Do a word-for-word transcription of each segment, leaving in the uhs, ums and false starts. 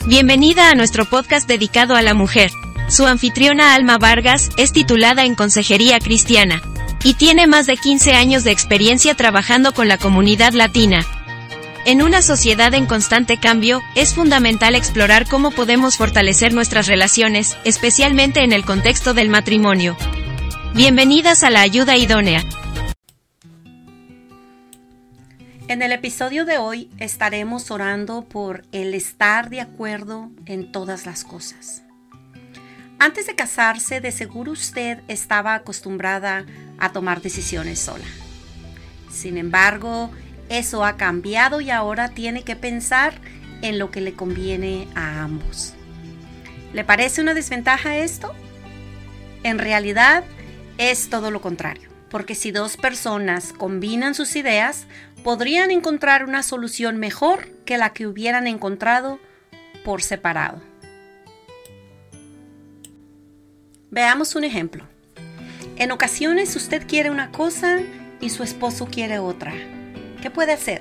Bienvenida a nuestro podcast dedicado a la mujer. Su anfitriona Alma Vargas es titulada en Consejería Cristiana y tiene más de quince años de experiencia trabajando con la comunidad latina. En una sociedad en constante cambio, es fundamental explorar cómo podemos fortalecer nuestras relaciones, especialmente en el contexto del matrimonio. Bienvenidas a la ayuda idónea. En el episodio de hoy estaremos orando por el estar de acuerdo en todas las cosas. Antes de casarse, de seguro usted estaba acostumbrada a tomar decisiones sola. Sin embargo, eso ha cambiado y ahora tiene que pensar en lo que le conviene a ambos. ¿Le parece una desventaja esto? En realidad, es todo lo contrario, porque si dos personas combinan sus ideas, podrían encontrar una solución mejor que la que hubieran encontrado por separado. Veamos un ejemplo. En ocasiones usted quiere una cosa y su esposo quiere otra. ¿Qué puede hacer?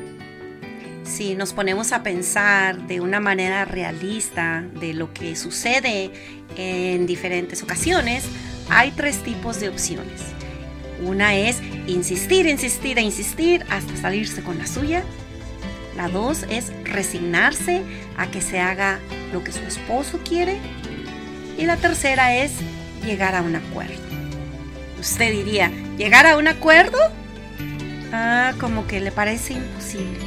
Si nos ponemos a pensar de una manera realista de lo que sucede en diferentes ocasiones, hay tres tipos de opciones. Una es insistir, insistir e insistir hasta salirse con la suya. La dos es resignarse a que se haga lo que su esposo quiere. Y la tercera es llegar a un acuerdo. Usted diría, ¿llegar a un acuerdo? Ah, como que le parece imposible.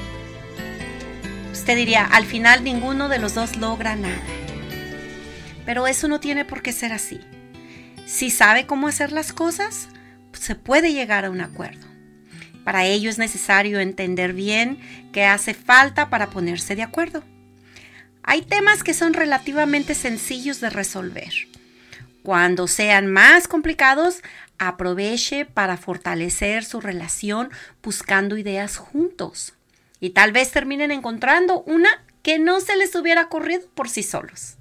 Usted diría, al final ninguno de los dos logra nada. Pero eso no tiene por qué ser así. Si sabe cómo hacer las cosas, se puede llegar a un acuerdo. Para ello es necesario entender bien qué hace falta para ponerse de acuerdo. Hay temas que son relativamente sencillos de resolver. Cuando sean más complicados, aproveche para fortalecer su relación buscando ideas juntos. Y tal vez terminen encontrando una que no se les hubiera ocurrido por sí solos.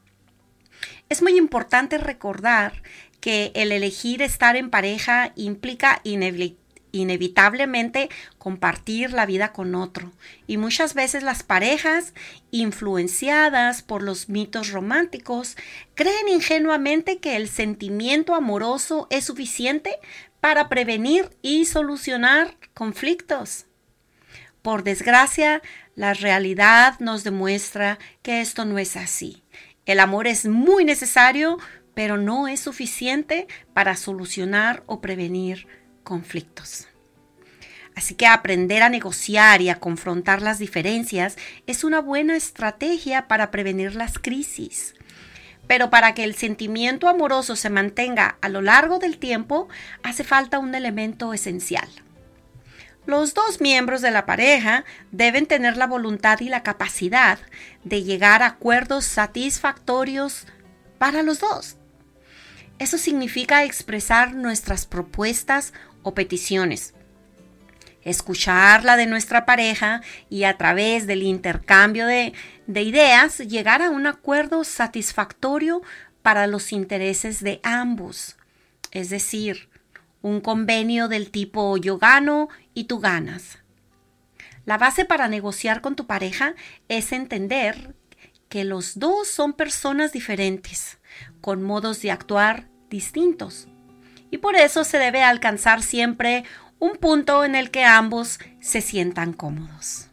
Es muy importante recordar que el elegir estar en pareja implica inevi- inevitablemente compartir la vida con otro. Y muchas veces las parejas, influenciadas por los mitos románticos, creen ingenuamente que el sentimiento amoroso es suficiente para prevenir y solucionar conflictos. Por desgracia, la realidad nos demuestra que esto no es así. El amor es muy necesario, pero no es suficiente para solucionar o prevenir conflictos. Así que aprender a negociar y a confrontar las diferencias es una buena estrategia para prevenir las crisis. Pero para que el sentimiento amoroso se mantenga a lo largo del tiempo, hace falta un elemento esencial. Los dos miembros de la pareja deben tener la voluntad y la capacidad de llegar a acuerdos satisfactorios para los dos. Eso significa expresar nuestras propuestas o peticiones, escuchar la de nuestra pareja y a través del intercambio de, de ideas llegar a un acuerdo satisfactorio para los intereses de ambos. Es decir, un convenio del tipo yo gano y tú ganas. La base para negociar con tu pareja es entender que los dos son personas diferentes, con modos de actuar distintos. Y por eso se debe alcanzar siempre un punto en el que ambos se sientan cómodos.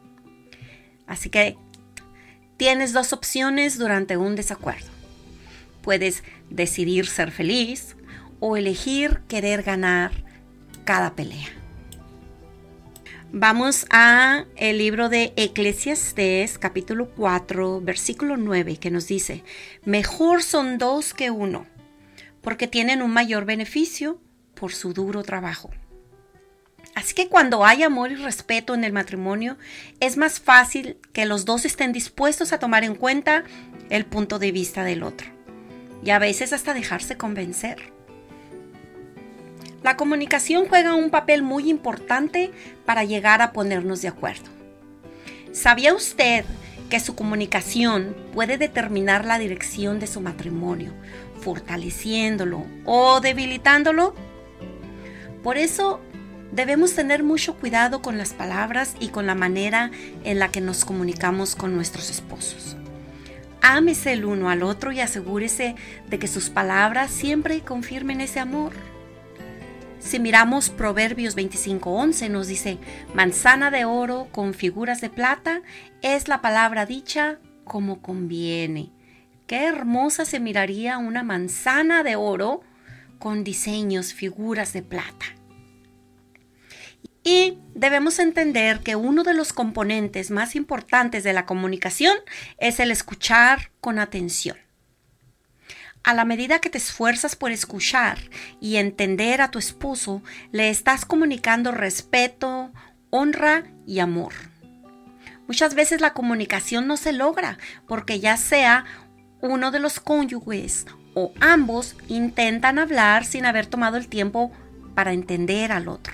Así que tienes dos opciones durante un desacuerdo. Puedes decidir ser feliz o elegir querer ganar cada pelea. Vamos a el libro de Eclesiastés, capítulo cuatro, versículo nueve, que nos dice: mejor son dos que uno, porque tienen un mayor beneficio por su duro trabajo. Así que cuando hay amor y respeto en el matrimonio, es más fácil que los dos estén dispuestos a tomar en cuenta el punto de vista del otro, y a veces hasta dejarse convencer. La comunicación juega un papel muy importante para llegar a ponernos de acuerdo. ¿Sabía usted que su comunicación puede determinar la dirección de su matrimonio, fortaleciéndolo o debilitándolo? Por eso debemos tener mucho cuidado con las palabras y con la manera en la que nos comunicamos con nuestros esposos. Ámese el uno al otro y asegúrese de que sus palabras siempre confirmen ese amor. Si miramos Proverbios veinticinco once, nos dice: manzana de oro con figuras de plata es la palabra dicha como conviene. Qué hermosa se miraría una manzana de oro con diseños, figuras de plata. Y debemos entender que uno de los componentes más importantes de la comunicación es el escuchar con atención. A la medida que te esfuerzas por escuchar y entender a tu esposo, le estás comunicando respeto, honra y amor. Muchas veces la comunicación no se logra porque ya sea uno de los cónyuges o ambos intentan hablar sin haber tomado el tiempo para entender al otro.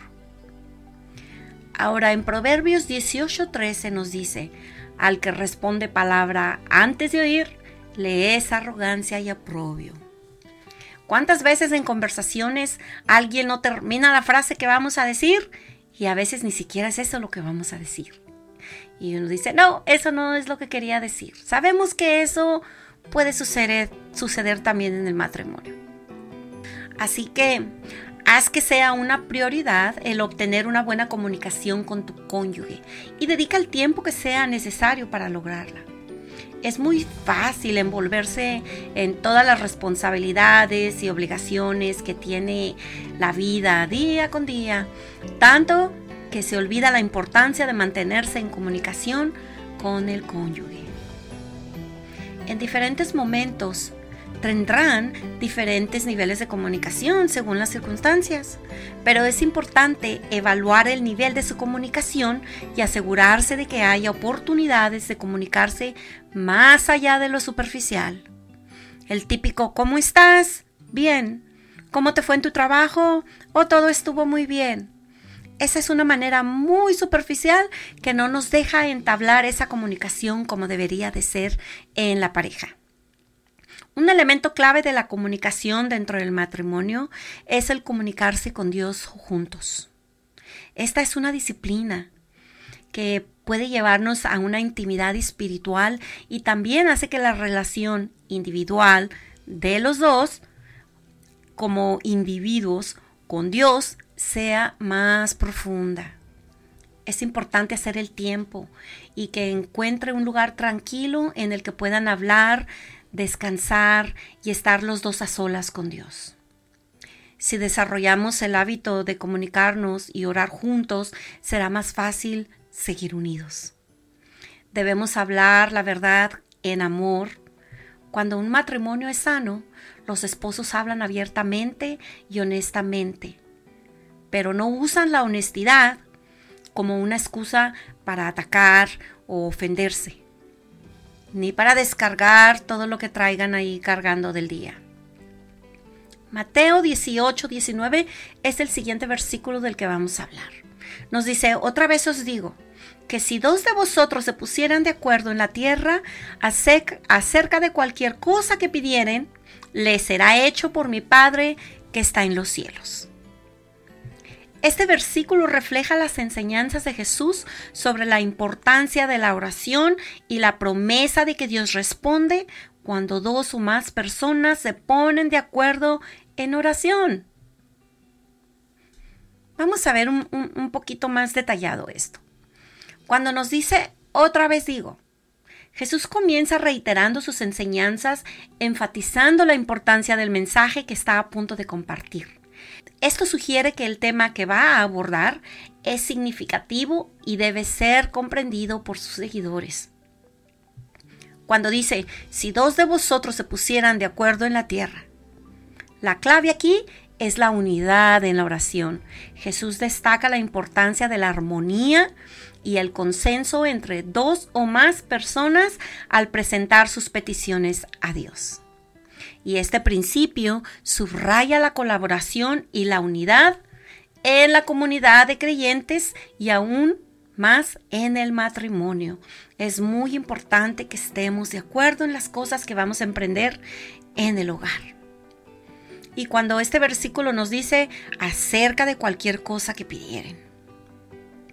Ahora en Proverbios dieciocho trece nos dice: al que responde palabra antes de oír, le es arrogancia y oprobio. ¿Cuántas veces en conversaciones alguien no termina la frase que vamos a decir? Y a veces ni siquiera es eso lo que vamos a decir. Y uno dice: no, eso no es lo que quería decir. Sabemos que eso puede suceder, suceder también en el matrimonio. Así que haz que sea una prioridad el obtener una buena comunicación con tu cónyuge y dedica el tiempo que sea necesario para lograrla. Es muy fácil envolverse en todas las responsabilidades y obligaciones que tiene la vida día con día, tanto que se olvida la importancia de mantenerse en comunicación con el cónyuge. En diferentes momentos tendrán diferentes niveles de comunicación según las circunstancias, pero es importante evaluar el nivel de su comunicación y asegurarse de que haya oportunidades de comunicarse más allá de lo superficial. El típico ¿cómo estás? Bien. ¿Cómo te fue en tu trabajo? ¿O todo estuvo muy bien? Esa es una manera muy superficial que no nos deja entablar esa comunicación como debería de ser en la pareja. Un elemento clave de la comunicación dentro del matrimonio es el comunicarse con Dios juntos. Esta es una disciplina que puede llevarnos a una intimidad espiritual y también hace que la relación individual de los dos como individuos con Dios sea más profunda. Es importante hacer el tiempo y que encuentre un lugar tranquilo en el que puedan hablar, descansar y estar los dos a solas con Dios. Si desarrollamos el hábito de comunicarnos y orar juntos, será más fácil seguir unidos. Debemos hablar la verdad en amor. Cuando un matrimonio es sano, los esposos hablan abiertamente y honestamente, pero no usan la honestidad como una excusa para atacar o ofenderse, ni para descargar todo lo que traigan ahí cargando del día. Mateo dieciocho diecinueve es el siguiente versículo del que vamos a hablar. Nos dice: otra vez os digo, que si dos de vosotros se pusieran de acuerdo en la tierra acerca de cualquier cosa que pidieren, les será hecho por mi Padre que está en los cielos. Este versículo refleja las enseñanzas de Jesús sobre la importancia de la oración y la promesa de que Dios responde cuando dos o más personas se ponen de acuerdo en oración. Vamos a ver un, un, un poquito más detallado esto. Cuando nos dice, otra vez digo, Jesús comienza reiterando sus enseñanzas, enfatizando la importancia del mensaje que está a punto de compartir. Esto sugiere que el tema que va a abordar es significativo y debe ser comprendido por sus seguidores. Cuando dice, si dos de vosotros se pusieran de acuerdo en la tierra, la clave aquí es la unidad en la oración. Jesús destaca la importancia de la armonía y el consenso entre dos o más personas al presentar sus peticiones a Dios. Y este principio subraya la colaboración y la unidad en la comunidad de creyentes y aún más en el matrimonio. Es muy importante que estemos de acuerdo en las cosas que vamos a emprender en el hogar. Y cuando este versículo nos dice acerca de cualquier cosa que pidieren.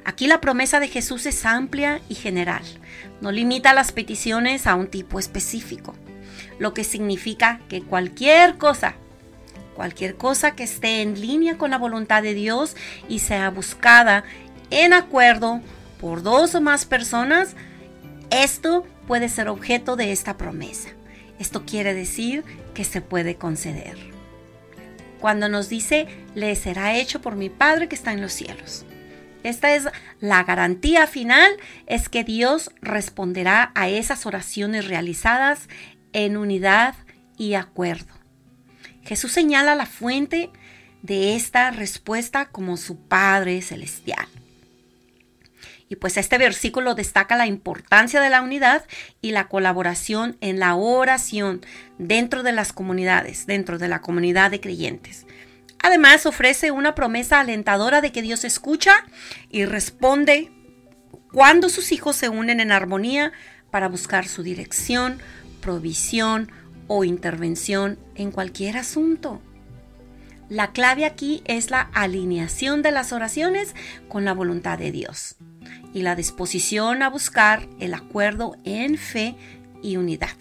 Aquí la promesa de Jesús es amplia y general. No limita las peticiones a un tipo específico, lo que significa que cualquier cosa, cualquier cosa que esté en línea con la voluntad de Dios y sea buscada en acuerdo por dos o más personas, esto puede ser objeto de esta promesa. Esto quiere decir que se puede conceder. Cuando nos dice, le será hecho por mi Padre que está en los cielos. Esta es la garantía final, es que Dios responderá a esas oraciones realizadas en unidad y acuerdo. Jesús señala la fuente de esta respuesta como su Padre Celestial. Y pues este versículo destaca la importancia de la unidad y la colaboración en la oración dentro de las comunidades, dentro de la comunidad de creyentes. Además, ofrece una promesa alentadora de que Dios escucha y responde cuando sus hijos se unen en armonía para buscar su dirección, provisión o intervención en cualquier asunto. La clave aquí es la alineación de las oraciones con la voluntad de Dios y la disposición a buscar el acuerdo en fe y unidad.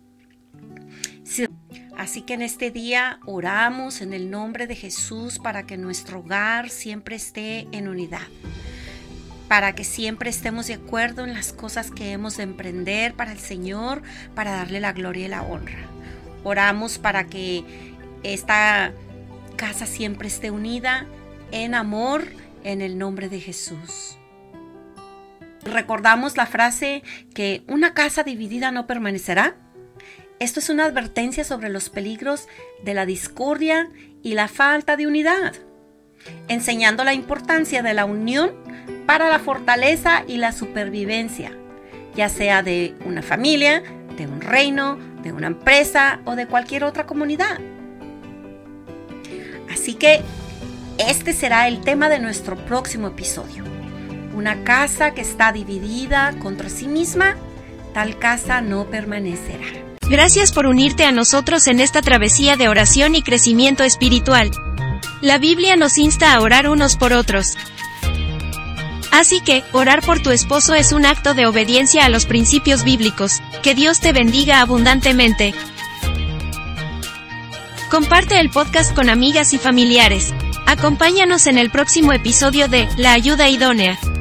Así que en este día oramos en el nombre de Jesús para que nuestro hogar siempre esté en unidad, para que siempre estemos de acuerdo en las cosas que hemos de emprender para el Señor, para darle la gloria y la honra. Oramos para que esta casa siempre esté unida en amor en el nombre de Jesús. ¿Recordamos la frase que una casa dividida no permanecerá? Esto es una advertencia sobre los peligros de la discordia y la falta de unidad, enseñando la importancia de la unión para la fortaleza y la supervivencia, ya sea de una familia, de un reino, de una empresa o de cualquier otra comunidad. Así que este será el tema de nuestro próximo episodio. Una casa que está dividida contra sí misma, tal casa no permanecerá. Gracias por unirte a nosotros en esta travesía de oración y crecimiento espiritual. La Biblia nos insta a orar unos por otros. Así que, orar por tu esposo es un acto de obediencia a los principios bíblicos. Que Dios te bendiga abundantemente. Comparte el podcast con amigas y familiares. Acompáñanos en el próximo episodio de La Ayuda Idónea.